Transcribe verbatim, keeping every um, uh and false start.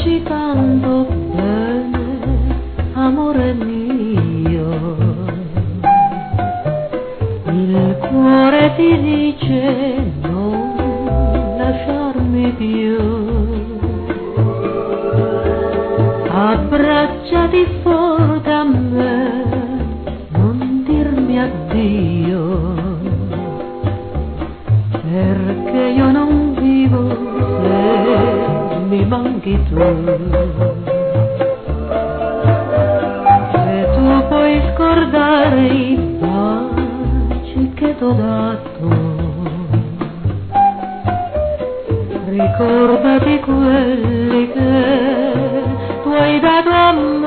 voci tanto bene, amore mio. Il cuore ti dice non lasciarmi più. Abbracciati forte a me, non dirmi addio, perché io non vivo se mi manchi tu. Se tu puoi scordare i baci che t'ho dato, ricordati quelli che tu hai dato a me.